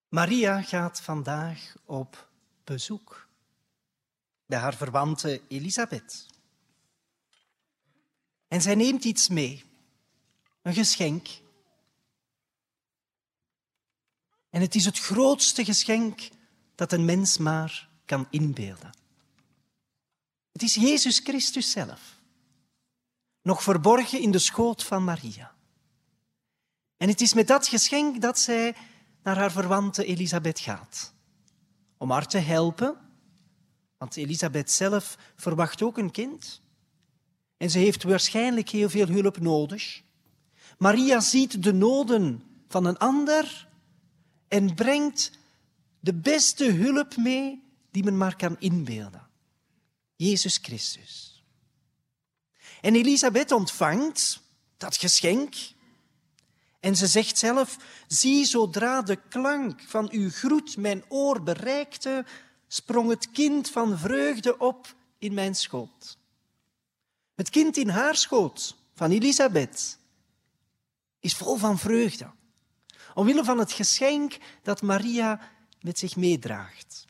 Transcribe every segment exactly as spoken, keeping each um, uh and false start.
Maria gaat vandaag op bezoek bij haar verwante Elisabeth. En zij neemt iets mee, een geschenk. En het is het grootste geschenk dat een mens maar kan inbeelden. Het is Jezus Christus zelf, nog verborgen in de schoot van Maria. En het is met dat geschenk dat zij naar haar verwante Elisabeth gaat. Om haar te helpen, want Elisabeth zelf verwacht ook een kind. En ze heeft waarschijnlijk heel veel hulp nodig. Maria ziet de noden van een ander en brengt de beste hulp mee die men maar kan inbeelden. Jezus Christus. En Elisabeth ontvangt dat geschenk. En ze zegt zelf, zie, zodra de klank van uw groet mijn oor bereikte, sprong het kind van vreugde op in mijn schoot. Het kind in haar schoot, van Elisabeth, is vol van vreugde. Omwille van het geschenk dat Maria met zich meedraagt.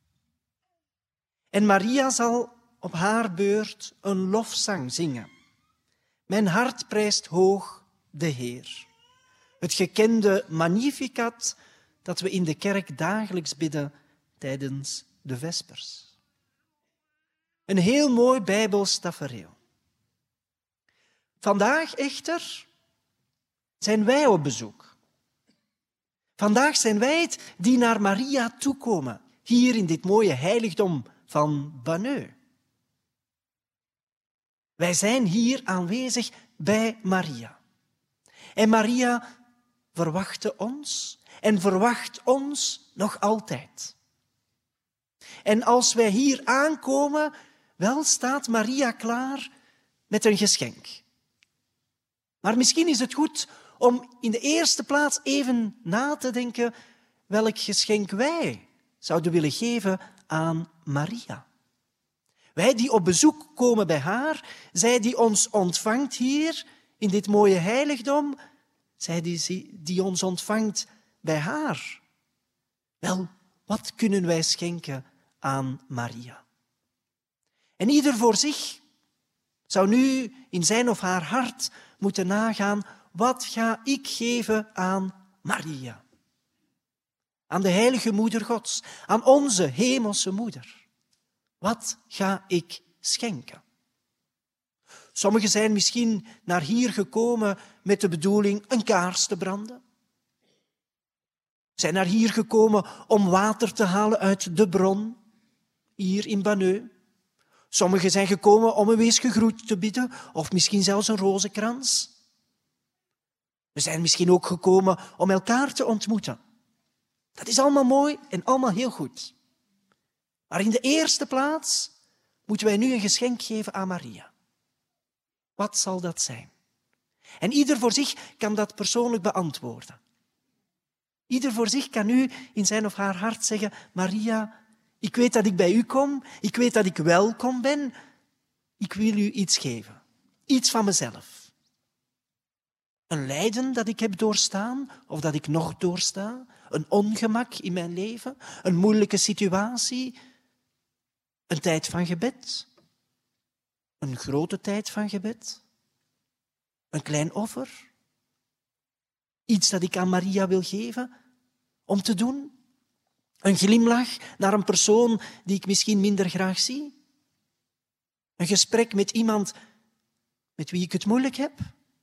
En Maria zal op haar beurt een lofzang zingen. Mijn hart prijst hoog de Heer. Het gekende Magnificat dat we in de kerk dagelijks bidden tijdens de Vespers. Een heel mooi Bijbels tafereel. Vandaag echter zijn wij op bezoek. Vandaag zijn wij het die naar Maria toekomen, hier in dit mooie heiligdom van Banneux. Wij zijn hier aanwezig bij Maria. En Maria verwachtte ons en verwacht ons nog altijd. En als wij hier aankomen, wel staat Maria klaar met een geschenk. Maar misschien is het goed om in de eerste plaats even na te denken welk geschenk wij zouden willen geven aan Maria. Wij die op bezoek komen bij haar, zij die ons ontvangt hier in dit mooie heiligdom, zij die, die ons ontvangt bij haar. Wel, wat kunnen wij schenken aan Maria? En ieder voor zich zou nu in zijn of haar hart moeten nagaan, wat ga ik geven aan Maria? Aan de heilige moeder Gods, aan onze hemelse moeder. Wat ga ik schenken? Sommigen zijn misschien naar hier gekomen met de bedoeling een kaars te branden. Zijn naar hier gekomen om water te halen uit de bron, hier in Banneux. Sommigen zijn gekomen om een weesgegroet te bidden, of misschien zelfs een rozenkrans. We zijn misschien ook gekomen om elkaar te ontmoeten. Dat is allemaal mooi en allemaal heel goed. Maar in de eerste plaats moeten wij nu een geschenk geven aan Maria. Wat zal dat zijn? En ieder voor zich kan dat persoonlijk beantwoorden. Ieder voor zich kan nu in zijn of haar hart zeggen, Maria, ik weet dat ik bij u kom, ik weet dat ik welkom ben, ik wil u iets geven. Iets van mezelf. Een lijden dat ik heb doorstaan, of dat ik nog doorsta, een ongemak in mijn leven, een moeilijke situatie, een tijd van gebed, een grote tijd van gebed, een klein offer, iets dat ik aan Maria wil geven om te doen, een glimlach naar een persoon die ik misschien minder graag zie, een gesprek met iemand met wie ik het moeilijk heb,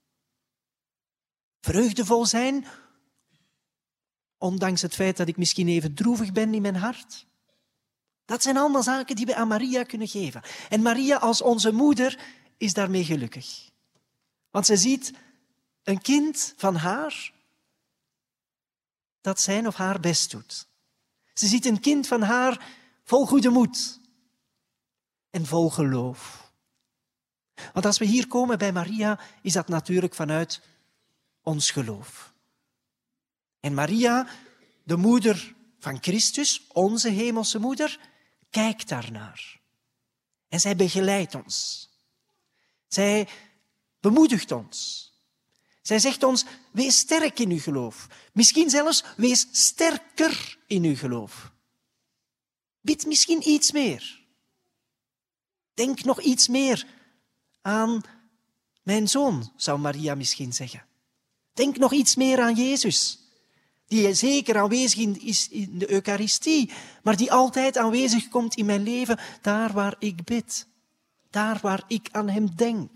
vreugdevol zijn, ondanks het feit dat ik misschien even droevig ben in mijn hart. Dat zijn allemaal zaken die we aan Maria kunnen geven. En Maria als onze moeder is daarmee gelukkig. Want ze ziet een kind van haar dat zijn of haar best doet. Ze ziet een kind van haar vol goede moed en vol geloof. Want als we hier komen bij Maria, is dat natuurlijk vanuit ons geloof. En Maria, de moeder van Christus, onze hemelse moeder, kijkt daarnaar. En zij begeleidt ons. Zij bemoedigt ons. Zij zegt ons, wees sterk in uw geloof. Misschien zelfs, wees sterker in uw geloof. Bid misschien iets meer. Denk nog iets meer aan mijn zoon, zou Maria misschien zeggen. Denk nog iets meer aan Jezus, die zeker aanwezig is in de Eucharistie, maar die altijd aanwezig komt in mijn leven, daar waar ik bid, daar waar ik aan hem denk.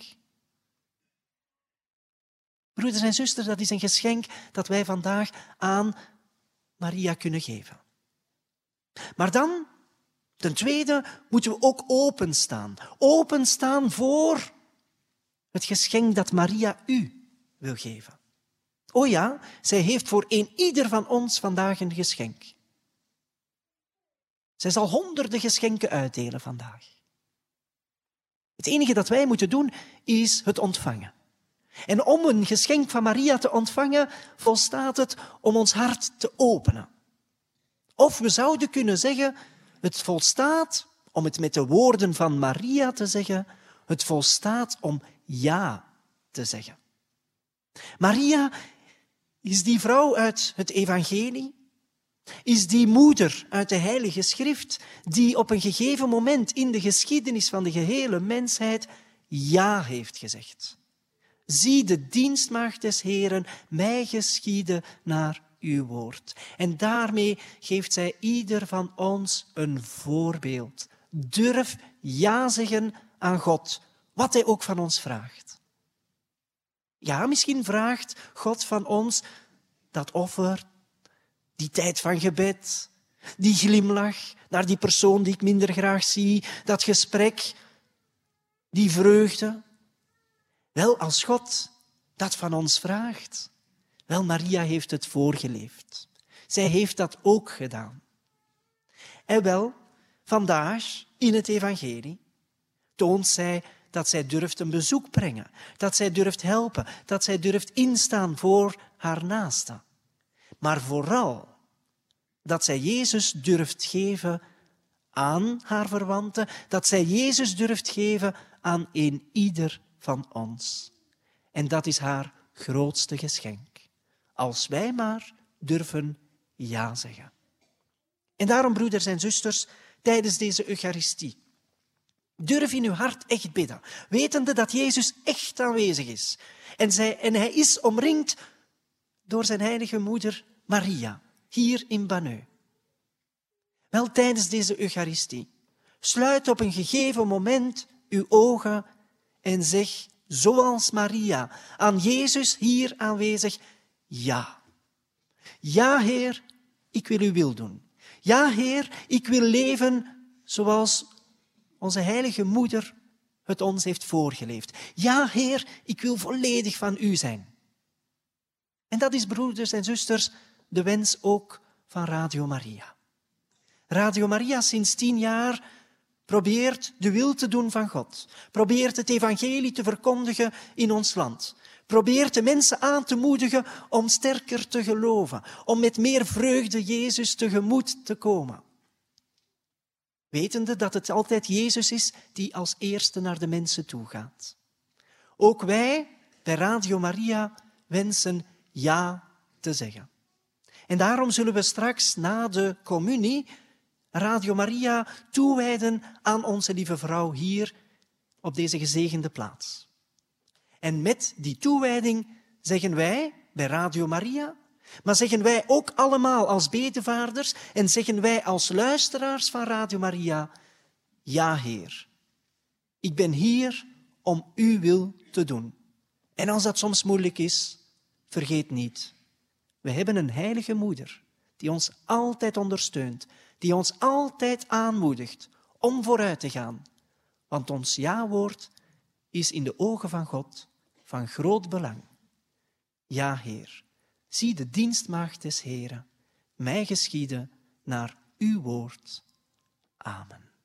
Broeders en zusters, dat is een geschenk dat wij vandaag aan Maria kunnen geven. Maar dan, ten tweede, moeten we ook openstaan. Openstaan voor het geschenk dat Maria u wil geven. O ja, zij heeft voor een ieder van ons vandaag een geschenk. Zij zal honderden geschenken uitdelen vandaag. Het enige dat wij moeten doen, is het ontvangen. En om een geschenk van Maria te ontvangen, volstaat het om ons hart te openen. Of we zouden kunnen zeggen, het volstaat, om het met de woorden van Maria te zeggen, het volstaat om ja te zeggen. Maria is die vrouw uit het evangelie, is die moeder uit de Heilige Schrift, die op een gegeven moment in de geschiedenis van de gehele mensheid ja heeft gezegd. Zie de dienstmaagd des Heeren, mij geschieden naar uw woord. En daarmee geeft zij ieder van ons een voorbeeld. Durf ja zeggen aan God, wat hij ook van ons vraagt. Ja, misschien vraagt God van ons dat offer, die tijd van gebed, die glimlach naar die persoon die ik minder graag zie, dat gesprek, die vreugde. Wel, als God dat van ons vraagt, wel, Maria heeft het voorgeleefd. Zij heeft dat ook gedaan. En wel, vandaag in het evangelie toont zij dat zij durft een bezoek brengen, dat zij durft helpen, dat zij durft instaan voor haar naaste. Maar vooral dat zij Jezus durft geven aan haar verwanten, dat zij Jezus durft geven aan een ieder van ons. En dat is haar grootste geschenk. Als wij maar durven ja zeggen. En daarom, broeders en zusters, tijdens deze Eucharistie, durf in uw hart echt bidden, wetende dat Jezus echt aanwezig is. En, zij, en hij is omringd door zijn heilige moeder Maria, hier in Banneux. Wel, tijdens deze Eucharistie, sluit op een gegeven moment uw ogen en zeg, zoals Maria, aan Jezus hier aanwezig, ja. Ja, Heer, ik wil uw wil doen. Ja, Heer, ik wil leven zoals onze heilige moeder het ons heeft voorgeleefd. Ja, Heer, ik wil volledig van u zijn. En dat is, broeders en zusters, de wens ook van Radio Maria. Radio Maria sinds tien jaar probeert de wil te doen van God. Probeert het evangelie te verkondigen in ons land. Probeert de mensen aan te moedigen om sterker te geloven. Om met meer vreugde Jezus tegemoet te komen. Wetende dat het altijd Jezus is die als eerste naar de mensen toe gaat. Ook wij bij Radio Maria wensen ja te zeggen. En daarom zullen we straks na de communie Radio Maria toewijden aan onze lieve vrouw hier op deze gezegende plaats. En met die toewijding zeggen wij bij Radio Maria, maar zeggen wij ook allemaal als bedevaarders en zeggen wij als luisteraars van Radio Maria, ja, Heer, ik ben hier om uw wil te doen. En als dat soms moeilijk is, vergeet niet, we hebben een heilige moeder die ons altijd ondersteunt, die ons altijd aanmoedigt om vooruit te gaan. Want ons ja-woord is in de ogen van God van groot belang. Ja, Heer, zie de dienstmaagd des Heeren, mij geschieden naar uw woord. Amen.